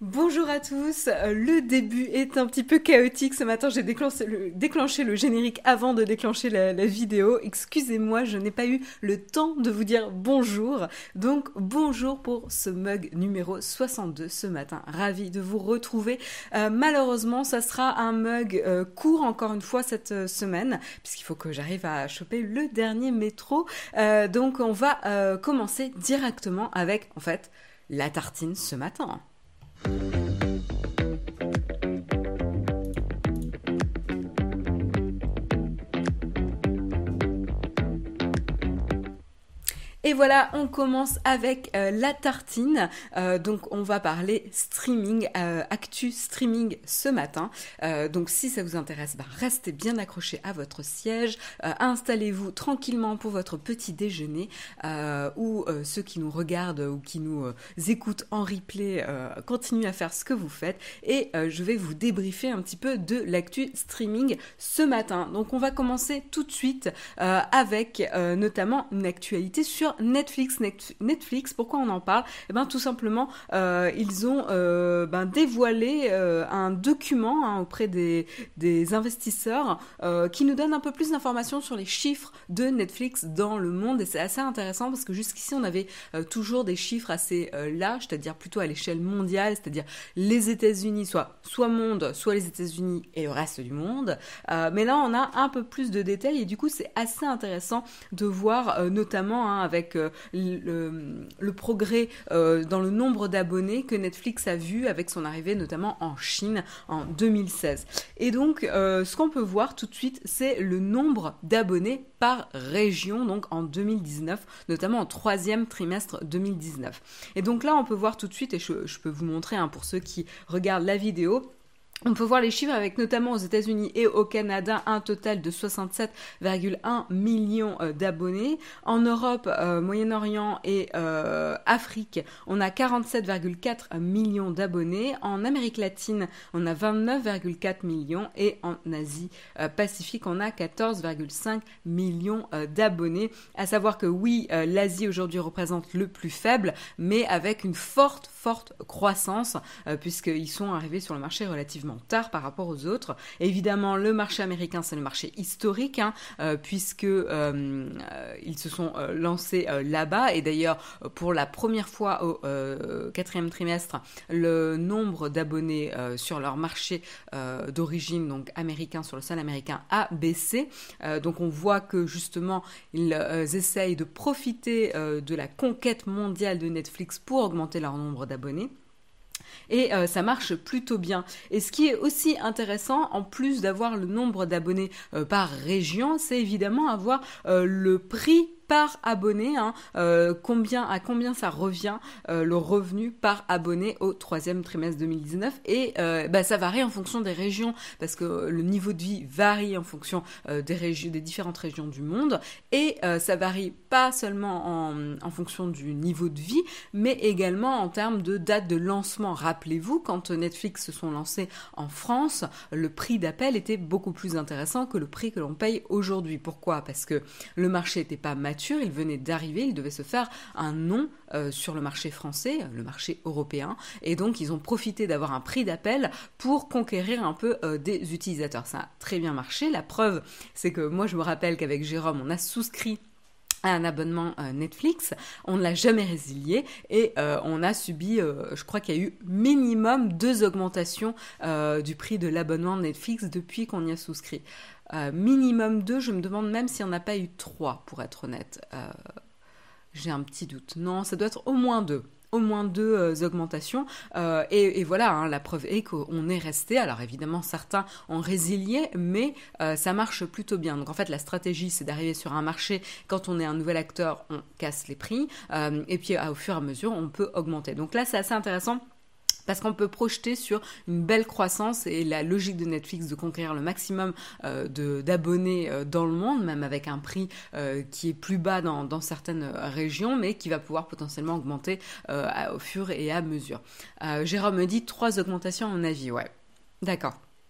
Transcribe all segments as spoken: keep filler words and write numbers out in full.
Bonjour à tous, euh, le début est un petit peu chaotique ce matin, j'ai déclenché le, déclenché le générique avant de déclencher la, la vidéo, excusez-moi, je n'ai pas eu le temps de vous dire bonjour, donc bonjour pour ce mug numéro soixante-deux ce matin, ravi de vous retrouver. Euh, malheureusement ça sera un mug euh, court encore une fois cette euh, semaine, puisqu'il faut que j'arrive à choper le dernier métro, euh, donc on va euh, commencer directement avec en fait la tartine ce matin. Et voilà, on commence avec euh, la tartine. Euh, donc, on va parler streaming, euh, actu streaming ce matin. Euh, donc, si ça vous intéresse, bah, restez bien accrochés à votre siège. Euh, installez-vous tranquillement pour votre petit déjeuner. Euh, ou euh, ceux qui nous regardent ou qui nous euh, écoutent en replay, euh, continuez à faire ce que vous faites. Et euh, je vais vous débriefer un petit peu de l'actu streaming ce matin. Donc, on va commencer tout de suite euh, avec euh, notamment une actualité sur Netflix. Netflix, pourquoi on en parle? Eh ben tout simplement, euh, ils ont euh, ben, dévoilé euh, un document hein, auprès des, des investisseurs euh, qui nous donne un peu plus d'informations sur les chiffres de Netflix dans le monde, et c'est assez intéressant parce que jusqu'ici on avait euh, toujours des chiffres assez euh, larges, c'est-à-dire plutôt à l'échelle mondiale, c'est-à-dire les États-Unis, soit soit monde, soit les États-Unis et le reste du monde. Euh, mais là on a un peu plus de détails et du coup c'est assez intéressant de voir euh, notamment hein, avec euh, le, le progrès euh, dans le nombre d'abonnés que Netflix a vu avec son arrivée notamment en Chine en deux mille seize. Et donc euh, ce qu'on peut voir tout de suite, c'est le nombre d'abonnés par région, donc en deux mille dix-neuf, notamment en troisième trimestre deux mille dix-neuf. Et donc là on peut voir tout de suite, et je, je peux vous montrer hein, pour ceux qui regardent la vidéo, on peut voir les chiffres avec notamment aux États-Unis et au Canada un total de soixante-sept virgule un millions euh, d'abonnés. En Europe, euh, Moyen-Orient et euh, Afrique, on a quarante-sept virgule quatre millions d'abonnés. En Amérique latine, on a vingt-neuf virgule quatre millions et en Asie euh, Pacifique, on a quatorze virgule cinq millions euh, d'abonnés. À savoir que oui, euh, l'Asie aujourd'hui représente le plus faible, mais avec une forte, forte croissance euh, puisqu'ils sont arrivés sur le marché relativement tard par rapport aux autres. Évidemment, le marché américain, c'est le marché historique, hein, euh, puisque euh, euh, ils se sont euh, lancés euh, là-bas. Et d'ailleurs, pour la première fois au euh, quatrième trimestre, le nombre d'abonnés euh, sur leur marché euh, d'origine, donc américain, sur le sol américain, a baissé. Euh, donc on voit que justement, ils euh, essayent de profiter euh, de la conquête mondiale de Netflix pour augmenter leur nombre d'abonnés. Et euh, ça marche plutôt bien. Et ce qui est aussi intéressant, en plus d'avoir le nombre d'abonnés euh, par région, c'est évidemment avoir euh, le prix par abonné, hein, euh, combien, à combien ça revient euh, le revenu par abonné au troisième trimestre deux mille dix-neuf. Et euh, bah, ça varie en fonction des régions, parce que le niveau de vie varie en fonction euh, des, régions, des différentes régions du monde, et euh, ça varie pas seulement en, en fonction du niveau de vie, mais également en termes de date de lancement. Rappelez-vous, quand Netflix se sont lancés en France, le prix d'appel était beaucoup plus intéressant que le prix que l'on paye aujourd'hui. Pourquoi? Parce que le marché n'était pas mature, il venait d'arriver, il devait se faire un nom euh, sur le marché français, le marché européen, et donc ils ont profité d'avoir un prix d'appel pour conquérir un peu euh, des utilisateurs. Ça a très bien marché. La preuve, c'est que moi je me rappelle qu'avec Jérôme, on a souscrit à un abonnement euh, Netflix, on ne l'a jamais résilié et euh, on a subi, euh, je crois qu'il y a eu minimum deux augmentations euh, du prix de l'abonnement Netflix depuis qu'on y a souscrit. Euh, minimum deux, je me demande même s'il n'y en a pas eu trois, pour être honnête. Euh, j'ai un petit doute. Non, ça doit être au moins deux. Au moins deux euh, augmentations. Euh, et, et voilà, hein, la preuve est qu'on est resté. Alors évidemment, certains ont résilié, mais euh, ça marche plutôt bien. Donc en fait, la stratégie, c'est d'arriver sur un marché. Quand on est un nouvel acteur, on casse les prix. Euh, et puis, au fur et à mesure, on peut augmenter. Donc là, c'est assez intéressant. Parce qu'on peut projeter sur une belle croissance et la logique de Netflix de conquérir le maximum euh, de, d'abonnés euh, dans le monde, même avec un prix euh, qui est plus bas dans, dans certaines régions, mais qui va pouvoir potentiellement augmenter euh, à, au fur et à mesure. Euh, Jérôme me dit trois augmentations à mon avis, ouais. D'accord.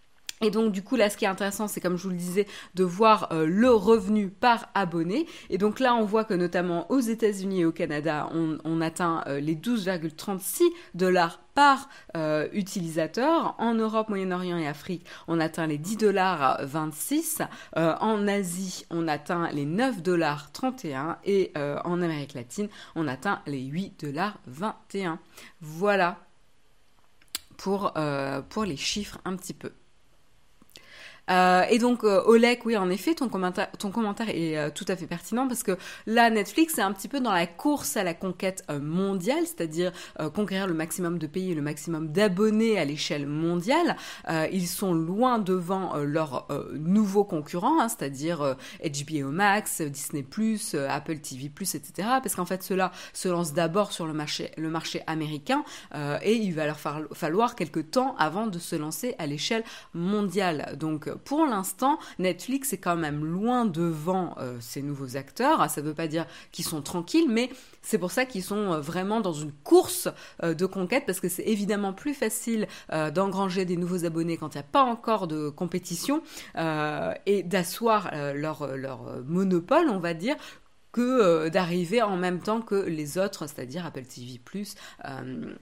Et donc du coup là ce qui est intéressant c'est comme je vous le disais de voir euh, le revenu par abonné et donc là on voit que notamment aux États-Unis et au Canada on, on atteint euh, les douze virgule trente-six dollars par euh, utilisateur. En Europe, Moyen-Orient et Afrique on atteint les dix dollars vingt-six, euh, en Asie on atteint les neuf dollars trente et un et euh, en Amérique latine on atteint les huit dollars vingt et un. Voilà pour, euh, pour les chiffres un petit peu. Euh, et donc euh, Oleg, oui en effet ton commentaire, ton commentaire est euh, tout à fait pertinent parce que là Netflix est un petit peu dans la course à la conquête euh, mondiale, c'est-à-dire euh, conquérir le maximum de pays et le maximum d'abonnés à l'échelle mondiale. Euh, ils sont loin devant euh, leurs euh, nouveaux concurrents, hein, c'est-à-dire euh, H B O Max, Disney plus, euh, Apple T V plus, et cetera. Parce qu'en fait ceux-là se lancent d'abord sur le marché, le marché américain euh, et il va leur falloir quelques temps avant de se lancer à l'échelle mondiale. Donc pour l'instant, Netflix est quand même loin devant euh, ces nouveaux acteurs. Ça ne veut pas dire qu'ils sont tranquilles, mais c'est pour ça qu'ils sont vraiment dans une course euh, de conquête, parce que c'est évidemment plus facile euh, d'engranger des nouveaux abonnés quand il n'y a pas encore de compétition euh, et d'asseoir euh, leur, leur monopole, on va dire, que euh, d'arriver en même temps que les autres, c'est-à-dire Apple T V plus, euh,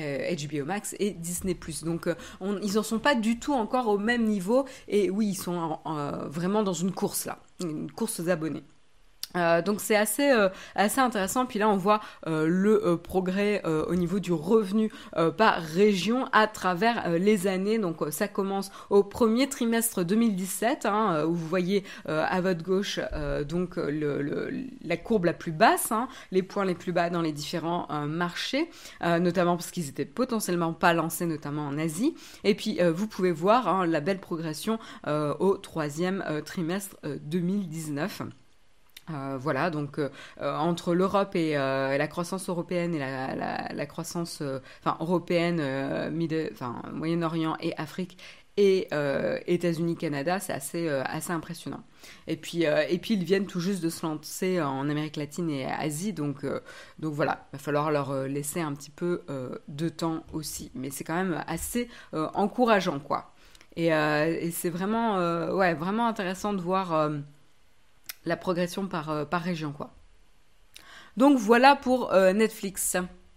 H B O Max et Disney plus. Donc euh, on, ils n'en sont pas du tout encore au même niveau et oui, ils sont en, en, vraiment dans une course là, une course aux abonnés. Euh, donc c'est assez euh, assez intéressant. Puis là on voit euh, le euh, progrès euh, au niveau du revenu euh, par région à travers euh, les années. Donc euh, ça commence au premier trimestre deux mille dix-sept, hein, euh, où vous voyez euh, à votre gauche euh, donc le, le, la courbe la plus basse, hein, les points les plus bas dans les différents euh, marchés, euh, notamment parce qu'ils étaient potentiellement pas lancés, notamment en Asie. Et puis euh, vous pouvez voir hein, la belle progression euh, au troisième euh, trimestre euh, deux mille dix-neuf. Euh, voilà, donc euh, entre l'Europe et euh, la croissance européenne et la, la, la croissance euh, enfin, européenne, euh, Mid- enfin, Moyen-Orient et Afrique et euh, États-Unis, Canada, c'est assez, euh, assez impressionnant. Et puis, euh, et puis ils viennent tout juste de se lancer en Amérique latine et Asie, donc, euh, donc voilà, il va falloir leur laisser un petit peu euh, de temps aussi. Mais c'est quand même assez euh, encourageant, quoi. Et, euh, et c'est vraiment, euh, ouais, vraiment intéressant de voir... Euh, la progression par, euh, par région, quoi. Donc voilà pour euh, Netflix.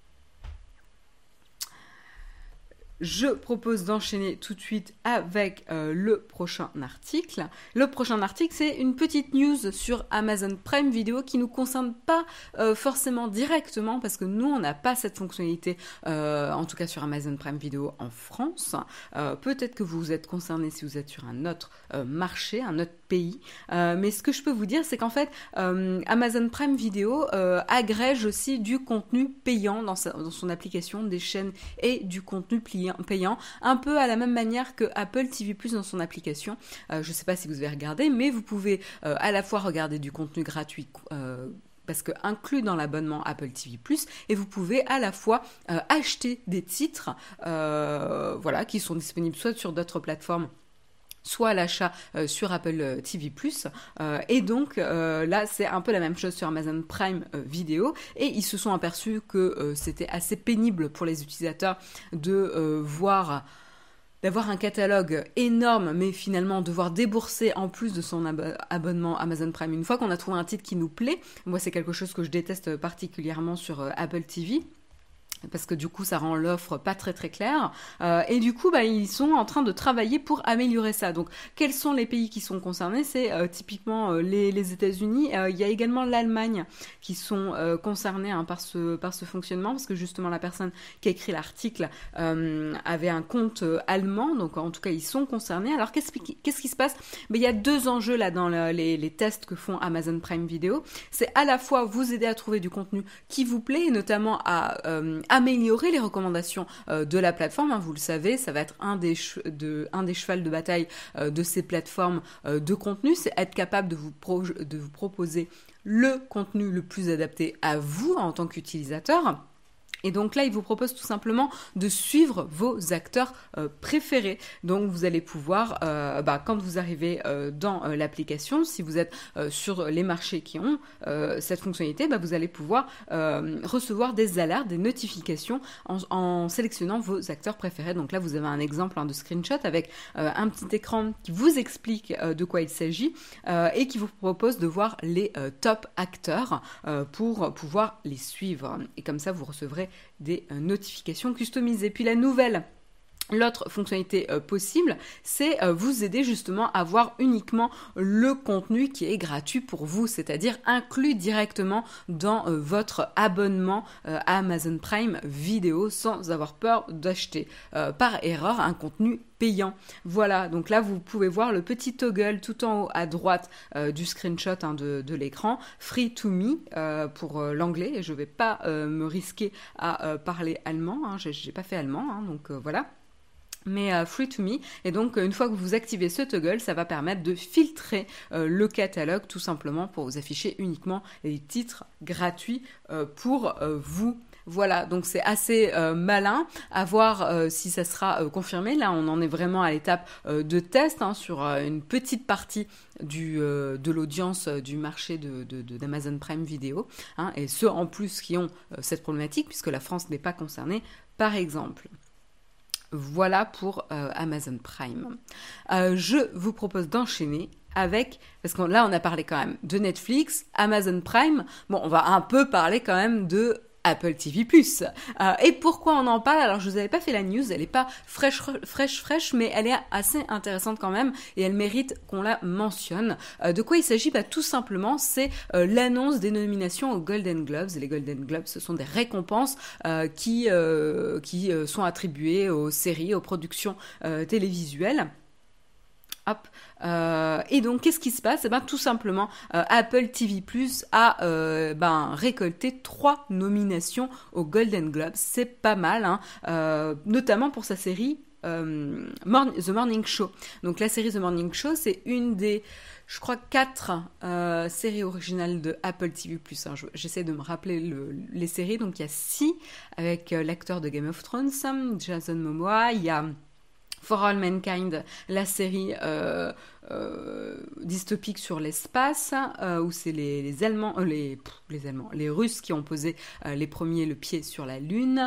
Je propose d'enchaîner tout de suite avec euh, le prochain article. Le prochain article, c'est une petite news sur Amazon Prime Video qui ne nous concerne pas euh, forcément directement parce que nous, on n'a pas cette fonctionnalité, euh, en tout cas sur Amazon Prime Video en France. Euh, peut-être que vous vous êtes concerné si vous êtes sur un autre euh, marché, un autre pays. Euh, mais ce que je peux vous dire, c'est qu'en fait, euh, Amazon Prime Video euh, agrège aussi du contenu payant dans, sa, dans son application, des chaînes et du contenu pliant, payant, un peu à la même manière que Apple T V plus dans son application. Euh, je ne sais pas si vous avez regardé, mais vous pouvez euh, à la fois regarder du contenu gratuit euh, parce que inclus dans l'abonnement Apple T V plus, et vous pouvez à la fois euh, acheter des titres euh, voilà, qui sont disponibles soit sur d'autres plateformes, soit à l'achat euh, sur Apple T V plus, euh, et donc euh, là c'est un peu la même chose sur Amazon Prime euh, Video, et ils se sont aperçus que euh, c'était assez pénible pour les utilisateurs de euh, voir d'avoir un catalogue énorme, mais finalement devoir débourser en plus de son ab- abonnement Amazon Prime. Une fois qu'on a trouvé un titre qui nous plaît, moi c'est quelque chose que je déteste particulièrement sur euh, Apple T V, parce que du coup ça rend l'offre pas très très claire, euh, et du coup bah, ils sont en train de travailler pour améliorer ça. Donc quels sont les pays qui sont concernés? C'est euh, typiquement euh, les, les États-Unis, euh, il y a également l'Allemagne qui sont euh, concernés hein, par, ce, par ce fonctionnement, parce que justement la personne qui a écrit l'article euh, avait un compte euh, allemand, donc en tout cas ils sont concernés. Alors qu'est-ce, qu'est-ce qui se passe? Mais il y a deux enjeux là dans le, les, les tests que font Amazon Prime Video. C'est à la fois vous aider à trouver du contenu qui vous plaît, et notamment à euh, améliorer les recommandations euh, de la plateforme, hein, vous le savez, ça va être un des, che- de, un des chevals de bataille euh, de ces plateformes euh, de contenu, c'est être capable de vous, pro- de vous proposer le contenu le plus adapté à vous en tant qu'utilisateur. Et donc là, il vous propose tout simplement de suivre vos acteurs euh, préférés. Donc vous allez pouvoir, euh, bah, quand vous arrivez euh, dans euh, l'application, si vous êtes euh, sur les marchés qui ont euh, cette fonctionnalité, bah, vous allez pouvoir euh, recevoir des alertes, des notifications en, en sélectionnant vos acteurs préférés. Donc là, vous avez un exemple hein, de screenshot avec euh, un petit écran qui vous explique euh, de quoi il s'agit euh, et qui vous propose de voir les euh, top acteurs euh, pour pouvoir les suivre. Et comme ça, vous recevrez des euh, notifications customisées. Puis la nouvelle, l'autre fonctionnalité euh, possible, c'est euh, vous aider justement à voir uniquement le contenu qui est gratuit pour vous, c'est-à-dire inclus directement dans euh, votre abonnement euh, à Amazon Prime Vidéo sans avoir peur d'acheter euh, par erreur un contenu payant. Voilà, donc là vous pouvez voir le petit toggle tout en haut à droite euh, du screenshot hein, de, de l'écran, Free to Me euh, pour euh, l'anglais, et je ne vais pas euh, me risquer à euh, parler allemand, hein, j'ai, j'ai pas fait allemand, hein, donc euh, voilà. Mais euh, Free to Me, et donc une fois que vous activez ce toggle, ça va permettre de filtrer euh, le catalogue tout simplement pour vous afficher uniquement les titres gratuits euh, pour euh, vous. Voilà, donc c'est assez euh, malin à voir euh, si ça sera euh, confirmé. Là, on en est vraiment à l'étape euh, de test hein, sur euh, une petite partie du, euh, de l'audience euh, du marché de, de, de, d'Amazon Prime Video, hein, et ceux en plus qui ont euh, cette problématique, puisque la France n'est pas concernée, par exemple. Voilà pour euh, Amazon Prime. Euh, je vous propose d'enchaîner avec, parce que là on a parlé quand même de Netflix, Amazon Prime, bon on va un peu parler quand même de Apple T V plus. Euh, et pourquoi on en parle? Alors je vous avais pas fait la news, elle est pas fraîche fraîche fraîche, mais elle est assez intéressante quand même et elle mérite qu'on la mentionne. Euh, de quoi il s'agit? Bah tout simplement, c'est euh, l'annonce des nominations aux Golden Globes. Et les Golden Globes, ce sont des récompenses euh, qui euh, qui euh, sont attribuées aux séries, aux productions euh, télévisuelles. Hop. Euh, et donc, qu'est-ce qui se passe? Eh ben, tout simplement, euh, Apple T V plus a euh, ben, récolté trois nominations aux Golden Globes. C'est pas mal, hein, euh, notamment pour sa série euh, Morning, The Morning Show. Donc, la série The Morning Show, c'est une des, je crois, quatre euh, séries originales de Apple T V plus. Hein. J'essaie de me rappeler le, les séries. Donc, il y a six avec euh, l'acteur de Game of Thrones, Jason Momoa. Il y a For All Mankind, la série euh, euh, dystopique sur l'espace, euh, où c'est les, les Allemands, euh, les, pff, les Allemands, les Russes qui ont posé euh, les premiers le pied sur la Lune.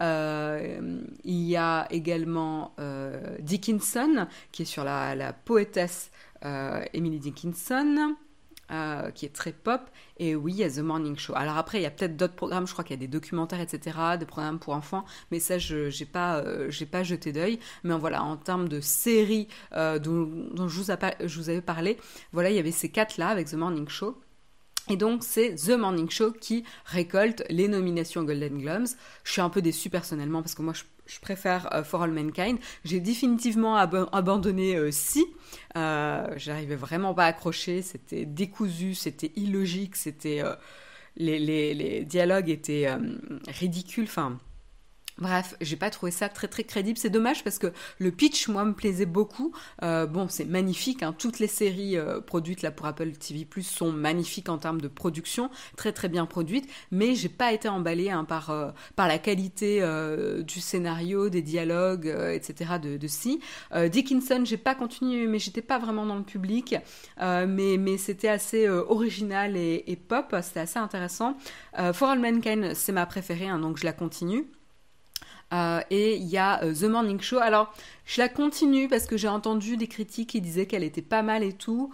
Euh, il y a également euh, Dickinson, qui est sur la, la poétesse euh, Emily Dickinson. Euh, qui est très pop, et oui, il y a The Morning Show. Alors après, il y a peut-être d'autres programmes, je crois qu'il y a des documentaires, et cetera, des programmes pour enfants, mais ça, je j'ai pas, euh, j'ai pas jeté d'œil. Mais voilà, en termes de séries euh, dont, dont je, vous a, je vous avais parlé, voilà, il y avait ces quatre-là avec The Morning Show. Et donc, c'est The Morning Show qui récolte les nominations aux Golden Globes. Je suis un peu déçue personnellement parce que moi, je, je préfère euh, For All Mankind. J'ai définitivement ab- abandonné euh, Si. Euh, j'arrivais vraiment pas à accrocher. C'était décousu, c'était illogique, c'était... Euh, les, les, les dialogues étaient euh, ridicules, enfin... Bref, j'ai pas trouvé ça très très crédible. C'est dommage parce que le pitch, moi, me plaisait beaucoup. Euh, bon, c'est magnifique, hein. Toutes les séries euh, produites là pour Apple T V plus sont magnifiques en termes de production, très très bien produites. Mais j'ai pas été emballée hein, par euh, par la qualité euh, du scénario, des dialogues, euh, et cetera de, de Si. Euh, Dickinson, j'ai pas continué, mais j'étais pas vraiment dans le public. Euh, mais mais c'était assez euh, original et, et pop. C'était assez intéressant. Euh, For All Mankind, c'est ma préférée, hein, donc je la continue. Euh, et il y a euh, The Morning Show. Alors, je la continue parce que j'ai entendu des critiques qui disaient qu'elle était pas mal et tout.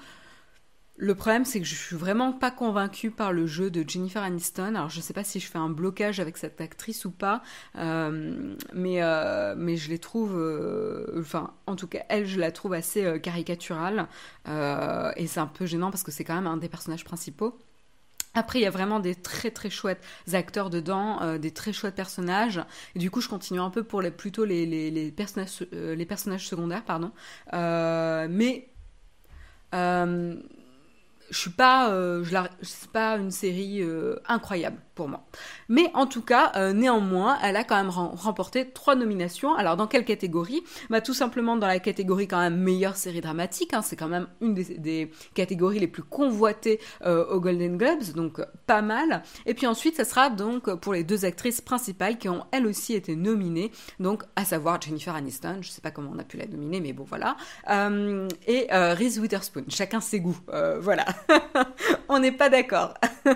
Le problème, c'est que je suis vraiment pas convaincue par le jeu de Jennifer Aniston. Alors, je sais pas si je fais un blocage avec cette actrice ou pas, euh, mais, euh, mais je les trouve... Euh, enfin, en tout cas, elle, je la trouve assez euh, caricaturale. Euh, et c'est un peu gênant parce que c'est quand même un des personnages principaux. Après, il y a vraiment des très très chouettes acteurs dedans, euh, des très chouettes personnages. Et du coup, je continue un peu pour les, plutôt les, les, les, personnages, euh, les personnages secondaires, pardon. Euh, mais euh, je suis pas, euh, je la, c'est pas une série euh, incroyable pour moi. Mais en tout cas, euh, néanmoins, elle a quand même rem- remporté trois nominations. Alors dans quelle catégorie? Bah tout simplement dans la catégorie quand même meilleure série dramatique. Hein, c'est quand même une des, des catégories les plus convoitées euh, aux Golden Globes, donc euh, pas mal. Et puis ensuite, ça sera donc pour les deux actrices principales qui ont elles aussi été nominées, donc à savoir Jennifer Aniston. Je sais pas comment on a pu la nominer, mais bon voilà. Euh, et euh, Reese Witherspoon. Chacun ses goûts. Euh, voilà. On n'est pas d'accord.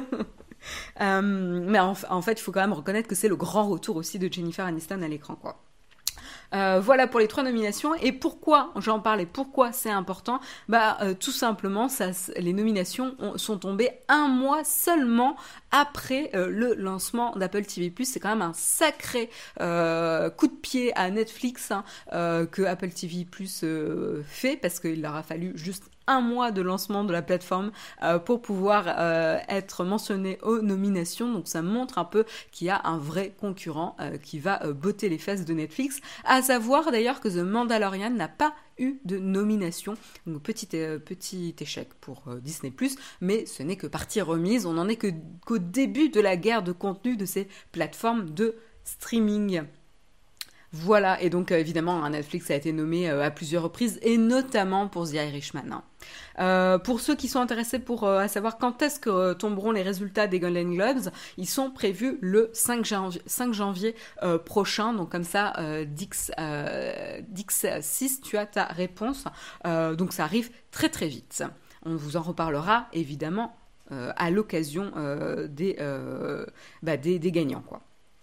euh, mais en, en fait, il faut quand même reconnaître que c'est le grand retour aussi de Jennifer Aniston à l'écran, quoi. Euh, voilà pour les trois nominations. Et pourquoi j'en parle et pourquoi c'est important? Bah euh, tout simplement, ça, les nominations ont, sont tombées un mois seulement après euh, le lancement d'Apple T V plus. C'est quand même un sacré euh, coup de pied à Netflix hein, euh, que Apple T V plus euh, fait, parce qu'il leur a fallu juste un mois de lancement de la plateforme euh, pour pouvoir euh, être mentionné aux nominations. Donc ça montre un peu qu'il y a un vrai concurrent euh, qui va euh, botter les fesses de Netflix. À savoir d'ailleurs que The Mandalorian n'a pas eu de nomination. Donc petit, euh, petit échec pour euh, Disney plus, mais ce n'est que partie remise. On n'en est que, qu'au début de la guerre de contenu de ces plateformes de streaming. Voilà, et donc euh, évidemment, Netflix a été nommé euh, à plusieurs reprises, et notamment pour The Irishman. Hein. Euh, pour ceux qui sont intéressés pour euh, à savoir quand est-ce que euh, tomberont les résultats des Golden Globes, ils sont prévus le cinq janvier euh, prochain, donc comme ça, euh, Dix, euh, Dix six, tu as ta réponse. Euh, donc ça arrive très très vite. On vous en reparlera évidemment euh, à l'occasion euh, des, euh, bah, des, des gagnants, quoi.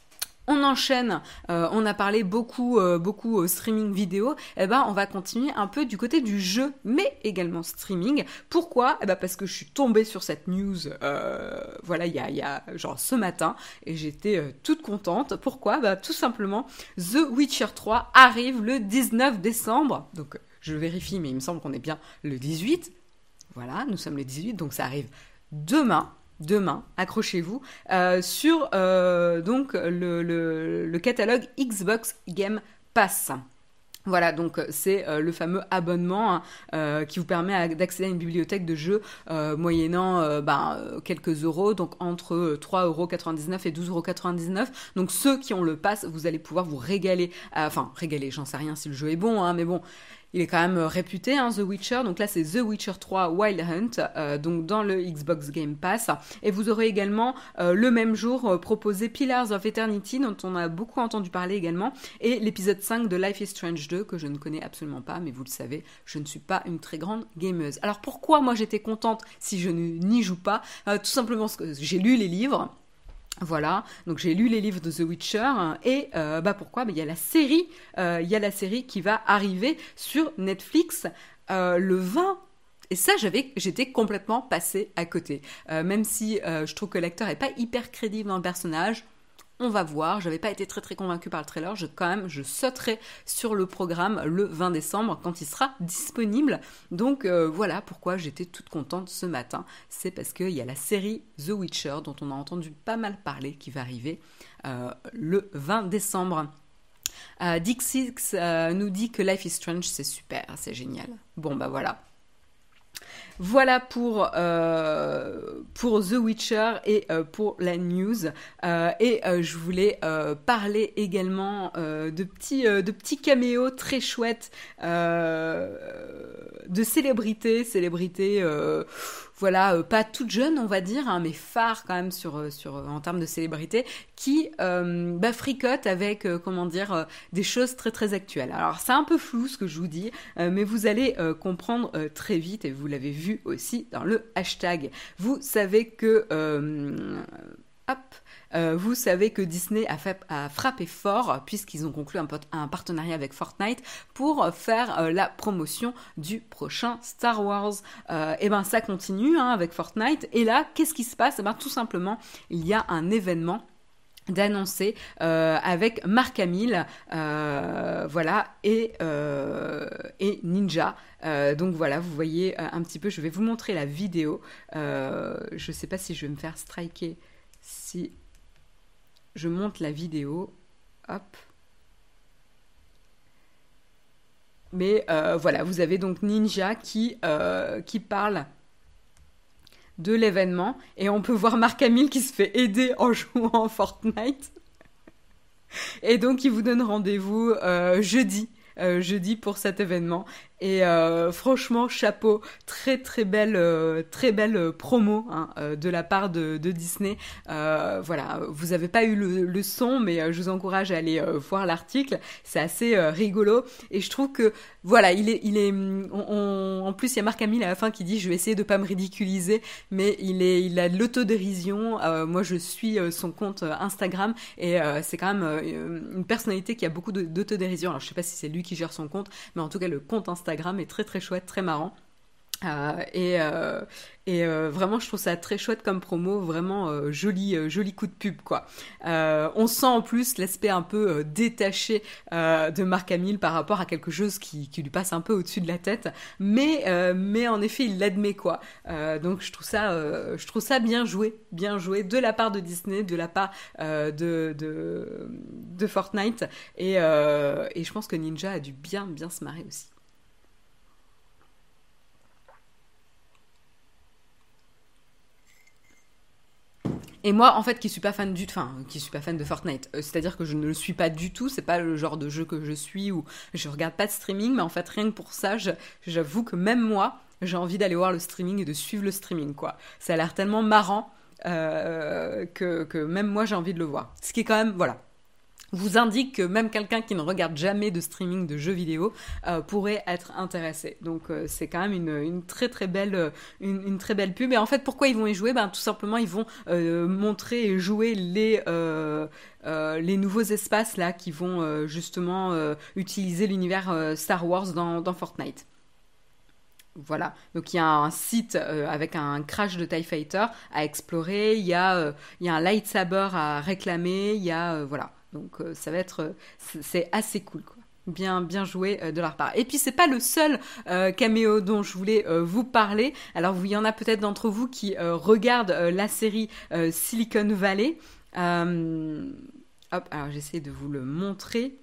On enchaîne, euh, on a parlé beaucoup, euh, beaucoup euh, streaming vidéo, et eh ben on va continuer un peu du côté du jeu, mais également streaming. Pourquoi? Eh ben parce que je suis tombée sur cette news, euh, voilà, il y a, y a genre ce matin, et j'étais euh, toute contente. Pourquoi? Bah tout simplement, The Witcher trois arrive le dix-neuf décembre, donc je vérifie, mais il me semble qu'on est bien le dix-huit. Voilà, nous sommes le dix-huit, donc ça arrive demain. Demain, accrochez-vous, euh, sur euh, donc le, le, le catalogue Xbox Game Pass. Voilà, donc c'est euh, le fameux abonnement hein, euh, qui vous permet d'accéder à une bibliothèque de jeux euh, moyennant euh, ben, quelques euros, donc entre trois euros quatre-vingt-dix-neuf et douze euros quatre-vingt-dix-neuf. Donc ceux qui ont le pass, vous allez pouvoir vous régaler, euh, enfin régaler, j'en sais rien si le jeu est bon, hein, mais bon, il est quand même réputé, hein, The Witcher. Donc là, c'est The Witcher trois Wild Hunt, euh, donc dans le Xbox Game Pass. Et vous aurez également euh, le même jour euh, proposé Pillars of Eternity, dont on a beaucoup entendu parler également, et l'épisode cinq de Life is Strange deux, que je ne connais absolument pas, mais vous le savez, je ne suis pas une très grande gameuse. Alors pourquoi moi j'étais contente si je n'y joue pas? euh, Tout simplement parce que j'ai lu les livres. Voilà, donc j'ai lu les livres de The Witcher et euh, bah pourquoi bah, il y a la série, euh, il y a la série qui va arriver sur Netflix euh, le vingt. Et ça, j'avais, j'étais complètement passée à côté. Euh, même si euh, je trouve que l'acteur est pas hyper crédible dans le personnage. On va voir, j'avais pas été très très convaincue par le trailer, je, quand même je sauterai sur le programme le vingt décembre quand il sera disponible. Donc euh, voilà pourquoi j'étais toute contente ce matin, c'est parce qu'il y a la série The Witcher dont on a entendu pas mal parler qui va arriver euh, le vingt décembre. Euh, Dixix euh, nous dit que Life is Strange c'est super, c'est génial. Bon bah voilà. Voilà pour, euh, pour The Witcher et euh, pour la news. Euh, et euh, je voulais euh, parler également euh, de, petits, euh, de petits caméos très chouettes euh, de célébrités. Célébrités, euh, voilà, euh, pas toutes jeunes, on va dire, hein, mais phares quand même sur, sur, en termes de célébrités, qui euh, bah, fricotent avec, euh, comment dire, euh, des choses très très actuelles. Alors c'est un peu flou ce que je vous dis, euh, mais vous allez euh, comprendre euh, très vite, et vous l'avez vu aussi dans le hashtag. Vous savez que... Euh, hop Euh, vous savez que Disney a, fait, a frappé fort puisqu'ils ont conclu un, un partenariat avec Fortnite pour faire euh, la promotion du prochain Star Wars. Euh, et ben ça continue hein, avec Fortnite. Et là, qu'est-ce qui se passe? Et ben tout simplement, il y a un événement d'annoncer euh, avec Mark Hamill, euh, voilà, et, euh, et Ninja. Euh, donc voilà, vous voyez euh, un petit peu, je vais vous montrer la vidéo. Euh, je sais pas si je vais me faire striker si je monte la vidéo. Hop. Mais euh, voilà, vous avez donc Ninja qui, euh, qui parle de l'événement. Et on peut voir Marc-Hamill qui se fait aider en jouant à Fortnite. Et donc, il vous donne rendez-vous euh, jeudi. Euh, jeudi pour cet événement et euh, franchement chapeau, très très belle euh, très belle euh, promo hein, euh, de la part de, de Disney. Euh, voilà, vous avez pas eu le, le son, mais euh, je vous encourage à aller euh, voir l'article, c'est assez euh, rigolo et je trouve que voilà, il est il est on, on, en plus il y a Marc-Hamill à la fin qui dit je vais essayer de pas me ridiculiser, mais il est il a de l'autodérision. Euh, moi je suis euh, son compte Instagram et euh, c'est quand même euh, une personnalité qui a beaucoup de, d'autodérision. Alors je sais pas si c'est lui qui gère son compte, mais en tout cas le compte Instagram est très très chouette, très marrant. Euh, et euh, et euh, vraiment je trouve ça très chouette comme promo, vraiment euh, joli euh, joli coup de pub quoi. Euh, on sent en plus l'aspect un peu euh, détaché euh, de Marc-Hamill par rapport à quelque chose qui, qui lui passe un peu au-dessus de la tête, mais euh, mais en effet il l'admet quoi. Euh, donc je trouve ça euh, je trouve ça bien joué, bien joué de la part de Disney, de la part euh, de, de de Fortnite et euh, et je pense que Ninja a dû bien bien se marrer aussi. Et moi, en fait, qui suis pas fan du, enfin, qui suis pas fan de Fortnite, euh, c'est-à-dire que je ne le suis pas du tout. C'est pas le genre de jeu que je suis ou je regarde pas de streaming. Mais en fait, rien que pour ça, je- j'avoue que même moi, j'ai envie d'aller voir le streaming et de suivre le streaming, quoi. Ça a l'air tellement marrant euh, que, que même moi, j'ai envie de le voir. Ce qui est quand même, voilà, vous indique que même quelqu'un qui ne regarde jamais de streaming de jeux vidéo euh, pourrait être intéressé. Donc euh, c'est quand même une, une très très belle euh, une, une très belle pub. Et en fait, pourquoi ils vont y jouer? Ben tout simplement, ils vont euh, montrer et jouer les euh, euh, les nouveaux espaces là qui vont euh, justement euh, utiliser l'univers euh, Star Wars dans, dans Fortnite. Voilà, donc il y a un site euh, avec un crash de TIE Fighter à explorer, il y a, euh, il y a un lightsaber à réclamer, il y a, euh, voilà, donc euh, ça va être, euh, c'est c'est assez cool, quoi. Bien, bien joué euh, de leur part. Et puis c'est pas le seul euh, caméo dont je voulais euh, vous parler. Alors il y en a peut-être d'entre vous qui euh, regardent euh, la série euh, Silicon Valley. Euh, hop, alors j'essaie de vous le montrer.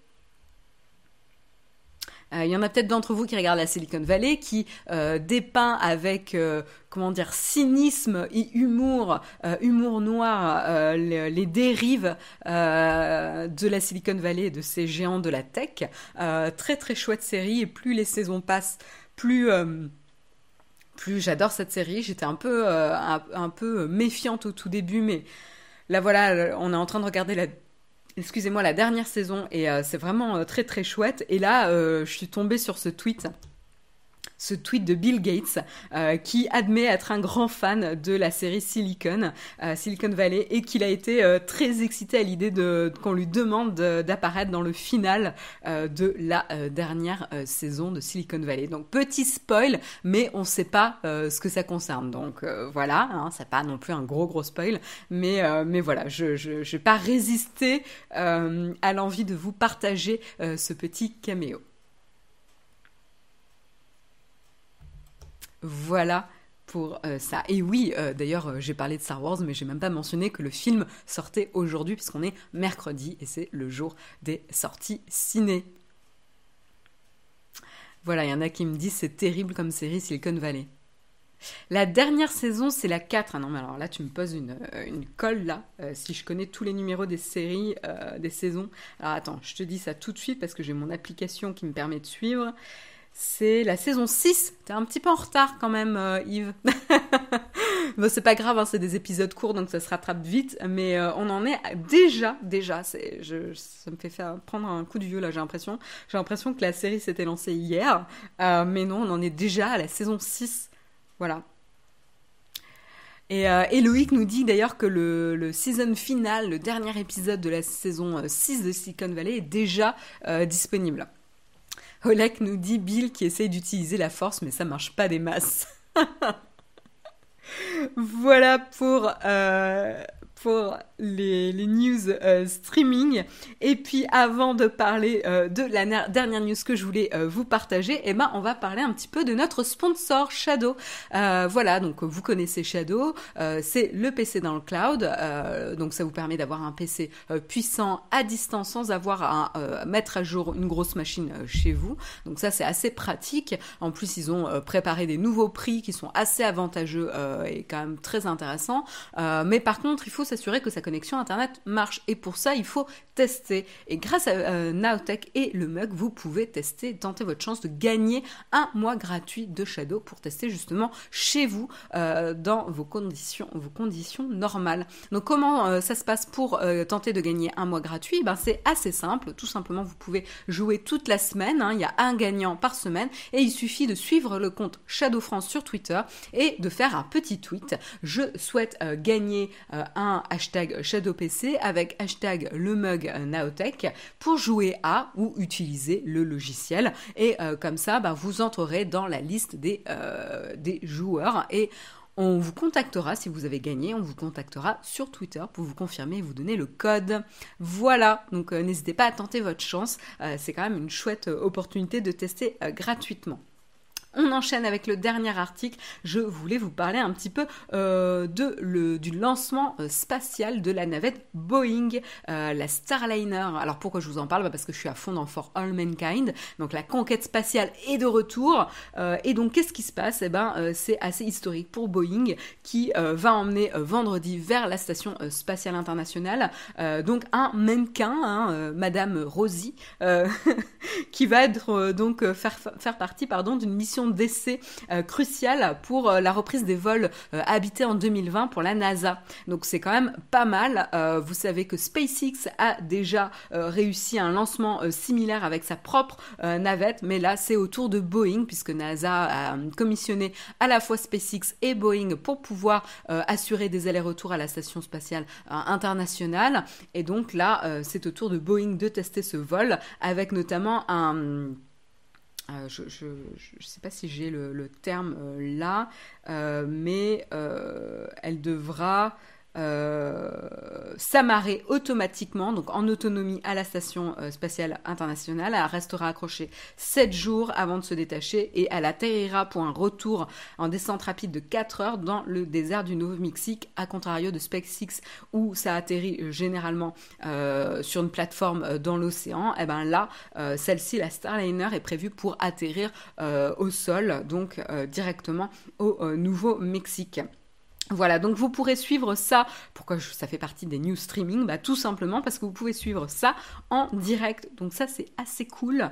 Euh, Il y en a peut-être d'entre vous qui regardent la Silicon Valley, qui euh, dépeint avec, euh, comment dire, cynisme et humour, euh, humour noir, euh, les, les dérives euh, de la Silicon Valley et de ces géants de la tech. Euh, très très chouette série, et plus les saisons passent, plus... euh, plus j'adore cette série. J'étais un peu, euh, un, un peu méfiante au tout début, mais là voilà, on est en train de regarder la excusez-moi, la dernière saison, et euh, c'est vraiment euh, très très chouette. Et là, euh, je suis tombée sur ce tweet, ce tweet de Bill Gates, euh, qui admet être un grand fan de la série Silicon, euh, Silicon Valley, et qu'il a été euh, très excité à l'idée de, qu'on lui demande de- d'apparaître dans le final euh, de la euh, dernière euh, saison de Silicon Valley. Donc petit spoil, mais on ne sait pas euh, ce que ça concerne. Donc euh, voilà, hein, c'est pas non plus un gros gros spoil, mais euh, mais voilà, je je je vais pas résister euh, à l'envie de vous partager euh, ce petit caméo. Voilà pour euh, ça. Et oui, euh, d'ailleurs, euh, j'ai parlé de Star Wars, mais j'ai même pas mentionné que le film sortait aujourd'hui, puisqu'on est mercredi et c'est le jour des sorties ciné. Voilà, il y en a qui me disent c'est terrible comme série Silicon Valley. La dernière saison, c'est la quatre. Ah non, mais alors là, tu me poses une, euh, une colle là. Euh, si je connais tous les numéros des séries, euh, des saisons. Alors attends, je te dis ça tout de suite parce que j'ai mon application qui me permet de suivre. C'est la saison six. T'es un petit peu en retard quand même, euh, Yves. Bon, c'est pas grave, hein, c'est des épisodes courts, donc ça se rattrape vite. Mais euh, on en est déjà, déjà. C'est, je, ça me fait faire prendre un coup de vieux là, j'ai l'impression. J'ai l'impression que la série s'était lancée hier. Euh, mais non, on en est déjà à la saison six. Voilà. Et, euh, et Loïc nous dit d'ailleurs que le, le season final, le dernier épisode de la saison euh, six de Silicon Valley est déjà euh, disponible. Olek nous dit Bill qui essaye d'utiliser la force, mais ça marche pas des masses. Voilà pour, euh, pour les, les news euh, streaming. Et puis avant de parler euh, de la na- dernière news que je voulais euh, vous partager, eh ben, on va parler un petit peu de notre sponsor Shadow. Euh, voilà, donc vous connaissez Shadow, euh, c'est le P C dans le cloud, euh, donc ça vous permet d'avoir un P C euh, puissant à distance sans avoir à euh, mettre à jour une grosse machine euh, chez vous. Donc ça c'est assez pratique. En plus ils ont euh, préparé des nouveaux prix qui sont assez avantageux euh, et quand même très intéressants. Euh, mais par contre il faut s'assurer que sa connexion internet marche et pour ça il faut tester. Et grâce à euh, Nowtech et le mug, vous pouvez tester, tenter votre chance de gagner un mois gratuit de Shadow pour tester justement chez vous euh, dans vos conditions, vos conditions normales. Donc comment euh, ça se passe pour euh, tenter de gagner un mois gratuit? Ben, c'est assez simple, tout simplement vous pouvez jouer toute la semaine, hein, il y a un gagnant par semaine et il suffit de suivre le compte Shadow France sur Twitter et de faire un petit tweet. Je souhaite euh, gagner euh, un hashtag ShadowPC avec hashtag le mug Nowtech pour jouer à ou utiliser le logiciel et euh, comme ça bah, vous entrerez dans la liste des, euh, des joueurs et on vous contactera si vous avez gagné, on vous contactera sur Twitter pour vous confirmer et vous donner le code. Voilà, donc euh, n'hésitez pas à tenter votre chance, euh, c'est quand même une chouette euh, opportunité de tester euh, gratuitement. On enchaîne avec le dernier article. Je voulais vous parler un petit peu euh, de, le, du lancement euh, spatial de la navette Boeing, euh, la Starliner. Alors pourquoi je vous en parle? Bah parce que je suis à fond dans For All Mankind. Donc la conquête spatiale est de retour. Euh, et donc qu'est-ce qui se passe? Eh ben, euh, c'est assez historique pour Boeing qui euh, va emmener euh, vendredi vers la station euh, spatiale internationale euh, donc un mannequin, hein, euh, Madame Rosie, euh, qui va être euh, donc faire, faire partie pardon, d'une mission d'essai euh, crucial pour euh, la reprise des vols euh, habités en deux mille vingt pour la NASA. Donc c'est quand même pas mal. Euh, vous savez que SpaceX a déjà euh, réussi un lancement euh, similaire avec sa propre euh, navette, mais là c'est au tour de Boeing puisque NASA a euh, commissionné à la fois SpaceX et Boeing pour pouvoir euh, assurer des allers-retours à la station spatiale euh, internationale. Et donc là euh, c'est au tour de Boeing de tester ce vol avec notamment un... Euh, je ne sais pas si j'ai le, le terme euh, là, euh, mais euh, elle devra euh, s'amarrer automatiquement, donc en autonomie à la station euh, spatiale internationale. Elle restera accrochée sept jours avant de se détacher et elle atterrira pour un retour en descente rapide de quatre heures dans le désert du Nouveau-Mexique, à contrario de SpaceX où ça atterrit euh, généralement euh, sur une plateforme euh, dans l'océan. Et ben là, euh, celle-ci, la Starliner, est prévue pour atterrir euh, au sol, donc euh, directement au euh, Nouveau-Mexique. Voilà, donc vous pourrez suivre ça. Pourquoi je, ça fait partie des news streaming? Bah, tout simplement parce que vous pouvez suivre ça en direct. Donc ça, c'est assez cool.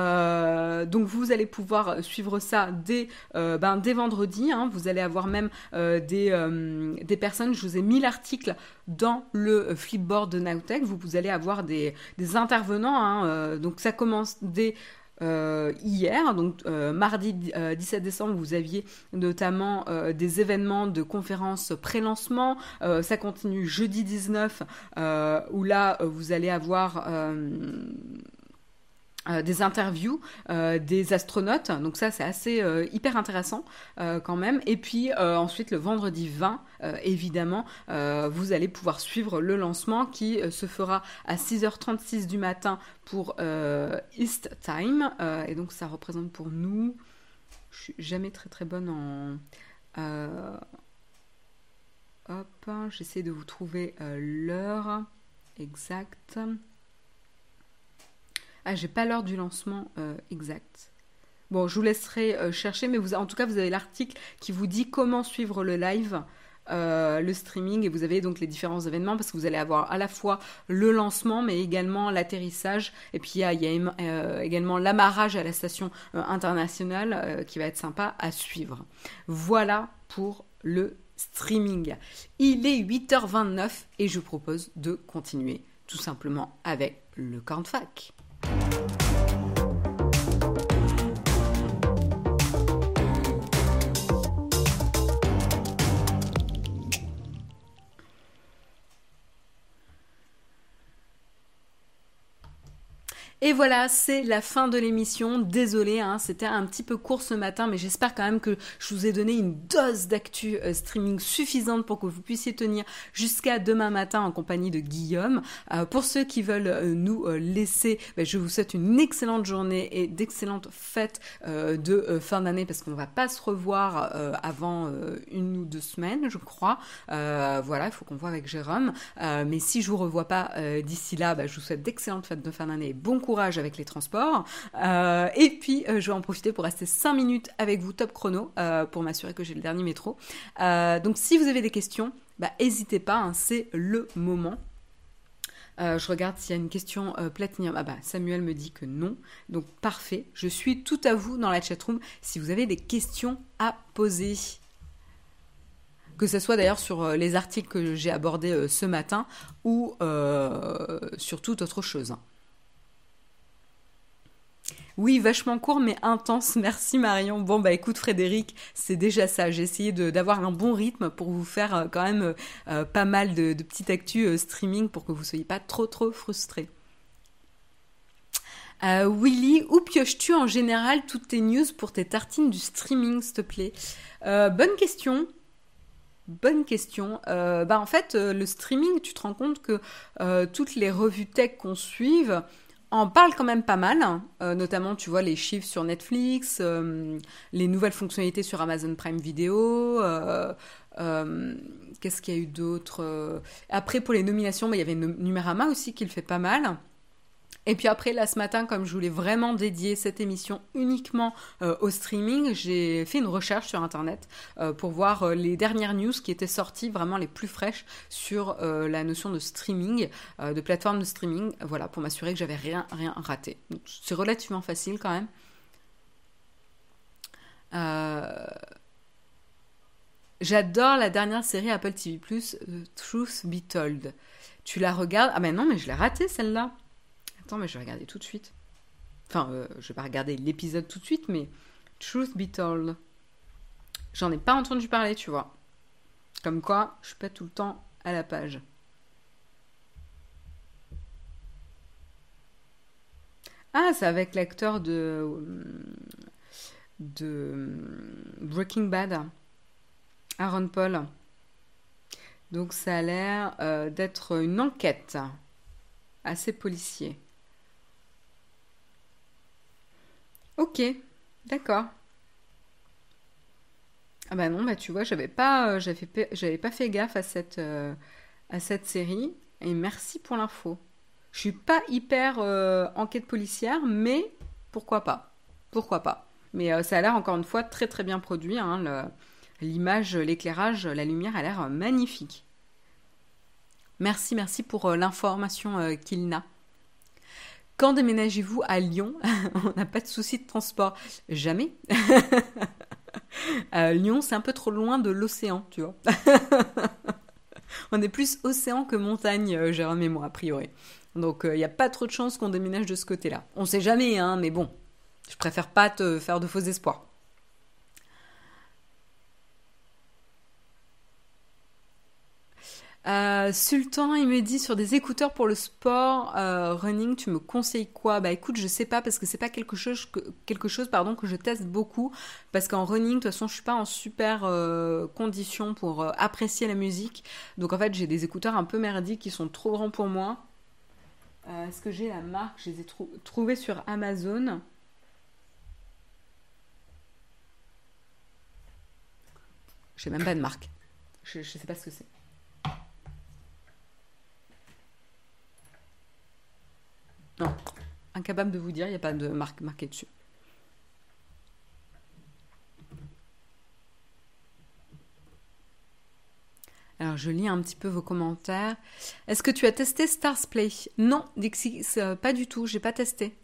Euh, donc vous allez pouvoir suivre ça dès, euh, ben, dès vendredi. Hein. Vous allez avoir même euh, des, euh, des personnes. Je vous ai mis l'article dans le Flipboard de Nowtech. Vous, vous allez avoir des, des intervenants. Hein. Euh, donc ça commence dès... Euh, hier, donc euh, mardi euh, dix-sept décembre, vous aviez notamment euh, des événements de conférences pré-lancement. Euh, ça continue jeudi dix-neuf, euh, où là, euh, vous allez avoir... Euh, Euh, des interviews euh, des astronautes, donc ça c'est assez euh, hyper intéressant euh, quand même. Et puis euh, ensuite le vendredi vingt, euh, évidemment, euh, vous allez pouvoir suivre le lancement qui euh, se fera à six heures trente-six du matin pour euh, East Time, euh, et donc ça représente pour nous, je suis jamais très très bonne en... Euh, hop, j'essaie de vous trouver euh, l'heure exacte. Ah, j'ai pas l'heure du lancement euh, exact. Bon, je vous laisserai euh, chercher, mais vous, en tout cas, vous avez l'article qui vous dit comment suivre le live, euh, le streaming, et vous avez donc les différents événements, parce que vous allez avoir à la fois le lancement, mais également l'atterrissage, et puis il y a, y a euh, également l'amarrage à la station euh, internationale, euh, qui va être sympa à suivre. Voilà pour le streaming. Il est huit heures vingt-neuf, et je propose de continuer tout simplement avec le Cornfac. Et voilà, c'est la fin de l'émission. Désolée, hein, c'était un petit peu court ce matin, mais j'espère quand même que je vous ai donné une dose d'actu euh, streaming suffisante pour que vous puissiez tenir jusqu'à demain matin en compagnie de Guillaume. Euh, pour ceux qui veulent euh, nous euh, laisser, ben, je vous souhaite une excellente journée et d'excellentes fêtes euh, de euh, fin d'année parce qu'on ne va pas se revoir euh, avant euh, une ou deux semaines, je crois. Euh, voilà, il faut qu'on voit avec Jérôme. Euh, mais si je vous revois pas euh, d'ici là, ben, je vous souhaite d'excellentes fêtes de fin d'année et bon courage avec les transports. Euh, et puis, euh, je vais en profiter pour rester cinq minutes avec vous, top chrono, euh, pour m'assurer que j'ai le dernier métro. Euh, donc, si vous avez des questions, bah, n'hésitez pas, hein, c'est le moment. Euh, je regarde s'il y a une question euh, platinium. Ah bah, Samuel me dit que non. Donc, parfait. Je suis tout à vous dans la chatroom si vous avez des questions à poser. Que ce soit d'ailleurs sur euh, les articles que j'ai abordés euh, ce matin ou euh, sur toute autre chose. Oui, vachement court, mais intense. Merci Marion. Bon, bah écoute Frédéric, c'est déjà ça. J'ai essayé de- d'avoir un bon rythme pour vous faire euh, quand même euh, euh, pas mal de, de petites actus euh, streaming pour que vous soyez pas trop trop frustrés. Euh, Willy, où pioches-tu en général toutes tes news pour tes tartines du streaming, s'il te plaît? Euh, Bonne question. Bonne question. Euh, bah en fait, euh, le streaming, tu te rends compte que euh, toutes les revues tech qu'on suive en parlent quand même pas mal. Euh, notamment, tu vois, les chiffres sur Netflix, euh, les nouvelles fonctionnalités sur Amazon Prime Video. euh, euh, Qu'est-ce qu'il y a eu d'autre? Euh, Après, pour les nominations, bah, il y avait Nu- Numérama aussi qui le fait pas mal. Et puis après, là, ce matin, comme je voulais vraiment dédier cette émission uniquement euh, au streaming, j'ai fait une recherche sur Internet euh, pour voir euh, les dernières news qui étaient sorties, vraiment les plus fraîches, sur euh, la notion de streaming, euh, de plateforme de streaming, voilà, pour m'assurer que j'avais rien, rien raté. Donc, c'est relativement facile quand même. Euh, J'adore la dernière série Apple T V plus, euh, Truth Be Told. Tu la regardes? Ah ben non, mais je l'ai ratée celle-là. Attends, mais je vais regarder tout de suite. Enfin, euh, je vais pas regarder l'épisode tout de suite, mais Truth Be Told. J'en ai pas entendu parler, tu vois. Comme quoi, je suis pas tout le temps à la page. Ah, c'est avec l'acteur de, de Breaking Bad, Aaron Paul. Donc ça a l'air euh, d'être une enquête assez policier. Ok, d'accord. Ah bah non, bah tu vois, j'avais pas, euh, j'avais, pa- j'avais pas fait gaffe à cette, euh, à cette série. Et merci pour l'info. Je suis pas hyper euh, enquête policière, mais pourquoi pas? Pourquoi pas? Mais euh, ça a l'air encore une fois très très bien produit, hein, le- l'image, l'éclairage, la lumière a l'air magnifique. Merci, merci pour euh, l'information, euh, Kilna. Quand déménagez-vous à Lyon? On n'a pas de souci de transport. Jamais. Euh, Lyon, c'est un peu trop loin de l'océan, tu vois. On est plus océan que montagne, euh, Jérôme et moi, a priori. Donc, il n'y a pas trop de chances qu'on déménage de ce côté-là. On sait jamais, hein, mais bon, je préfère pas te faire de faux espoirs. Euh, Sultan, il me dit sur des écouteurs pour le sport euh, running, tu me conseilles quoi? Bah écoute, je sais pas parce que c'est pas quelque chose que quelque chose pardon que je teste beaucoup parce qu'en running, de toute façon, je suis pas en super euh, condition pour euh, apprécier la musique. Donc en fait, j'ai des écouteurs un peu merdiques qui sont trop grands pour moi. Euh, Est-ce que j'ai la marque? Je les ai trou- trouvés sur Amazon. J'ai même pas de marque. Je, je sais pas ce que c'est. Non, incapable de vous dire, il n'y a pas de marque marquée dessus. Alors, je lis un petit peu vos commentaires. Est-ce que tu as testé Stars Play? Non, Dixie, c'est, pas du tout, j'ai pas testé.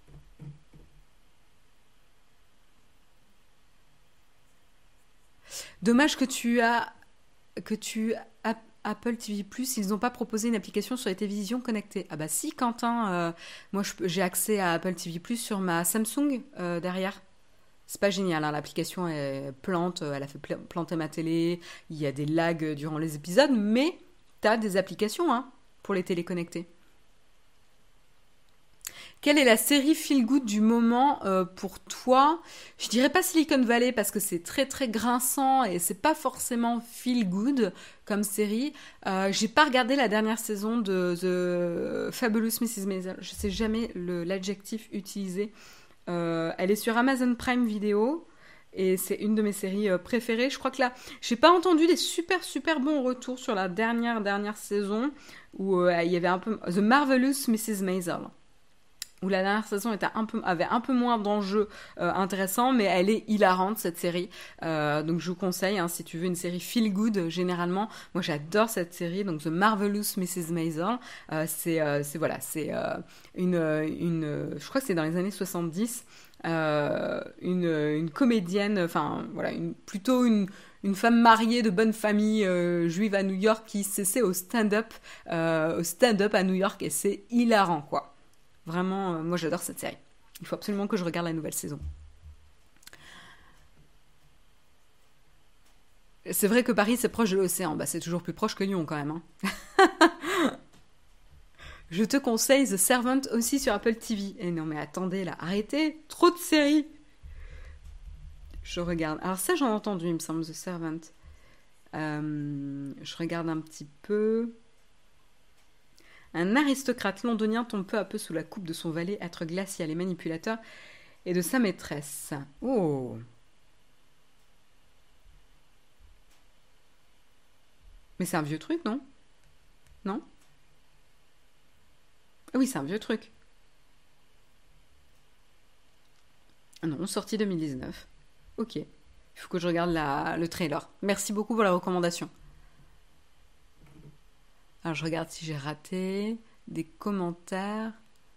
Dommage que tu as que tu as Apple T V plus, ils n'ont pas proposé une application sur les télévisions connectées. Ah bah si, Quentin, euh, moi je j'ai accès à Apple T V plus sur ma Samsung euh, derrière. C'est pas génial, hein, l'application est plante, euh, elle a fait pla- planter ma télé, il y a des lags durant les épisodes, mais t'as des applications hein, pour les téléconnecter. Quelle est la série feel good du moment euh, pour toi? Je dirais pas Silicon Valley parce que c'est très très grinçant et c'est pas forcément feel good comme série. Euh, j'ai pas regardé la dernière saison de The Fabulous missus Maisel. Je sais jamais le, l'adjectif utilisé. Euh, elle est sur Amazon Prime Video. Et c'est une de mes séries euh, préférées. Je crois que là, j'ai pas entendu des super super bons retours sur la dernière dernière saison où euh, il y avait un peu The Marvelous missus Maisel, où la dernière saison était un peu, avait un peu moins d'enjeux euh, intéressants, mais elle est hilarante cette série. Euh, donc je vous conseille, hein, si tu veux une série feel good, généralement, moi j'adore cette série. Donc The Marvelous missus Maisel, euh, c'est, euh, c'est voilà, c'est euh, une, une, je crois que c'est dans les années soixante-dix. Euh, une, une comédienne, enfin voilà, une, plutôt une, une femme mariée de bonne famille euh, juive à New York qui s'essaie au stand-up, euh, au stand-up à New York, et c'est hilarant quoi. Vraiment, euh, moi j'adore cette série. Il faut absolument que je regarde la nouvelle saison. C'est vrai que Paris c'est proche de l'océan, bah c'est toujours plus proche que Lyon quand même. Hein. Je te conseille The Servant aussi sur Apple T V. Et non mais attendez là, arrêtez, trop de séries. Je regarde. Alors ça j'en ai entendu, il me semble, The Servant. Euh, je regarde un petit peu. Un aristocrate londonien tombe peu à peu sous la coupe de son valet, être glacial et manipulateur, et de sa maîtresse. Oh. Mais c'est un vieux truc, non? Non? Ah oui, c'est un vieux truc. Ah non, sorti deux mille dix-neuf. Ok. Il faut que je regarde la, le trailer. Merci beaucoup pour la recommandation. Alors je regarde si j'ai raté des commentaires.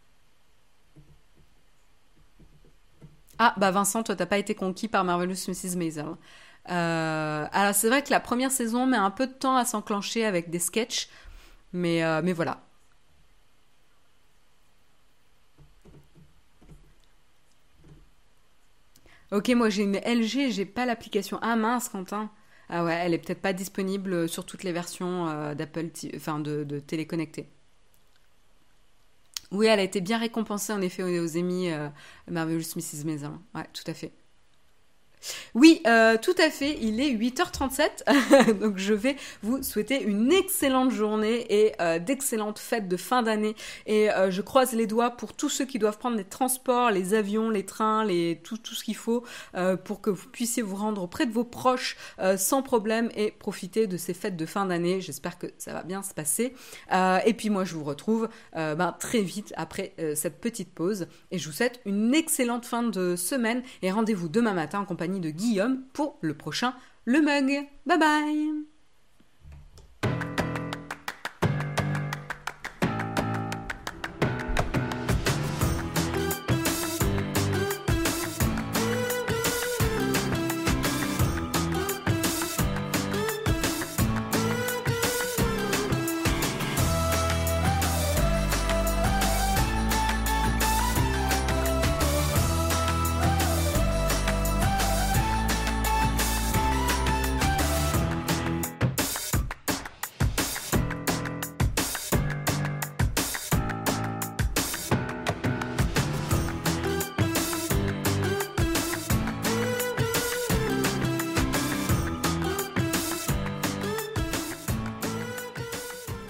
Ah bah Vincent, toi t'as pas été conquis par Marvelous missus Maisel. Euh, alors c'est vrai que la première saison met un peu de temps à s'enclencher avec des sketchs, mais, euh, mais voilà. Ok, moi j'ai une L G, j'ai pas l'application. Ah mince, Quentin. Ah ouais, elle est peut-être pas disponible sur toutes les versions euh, d'Apple, T- enfin de, de téléconnectée. Oui, elle a été bien récompensée en effet aux, aux Emmy, euh, Marvelous missus Maisel. Ouais, tout à fait. Oui, euh, tout à fait, il est huit heures trente-sept, donc je vais vous souhaiter une excellente journée et euh, d'excellentes fêtes de fin d'année. Et euh, je croise les doigts pour tous ceux qui doivent prendre les transports, les avions, les trains, les, tout, tout ce qu'il faut euh, pour que vous puissiez vous rendre auprès de vos proches euh, sans problème et profiter de ces fêtes de fin d'année. J'espère que ça va bien se passer. Euh, et puis moi, je vous retrouve euh, ben, très vite après euh, cette petite pause. Et je vous souhaite une excellente fin de semaine et rendez-vous demain matin en compagnie de Guillaume pour le prochain Le Mug. Bye bye!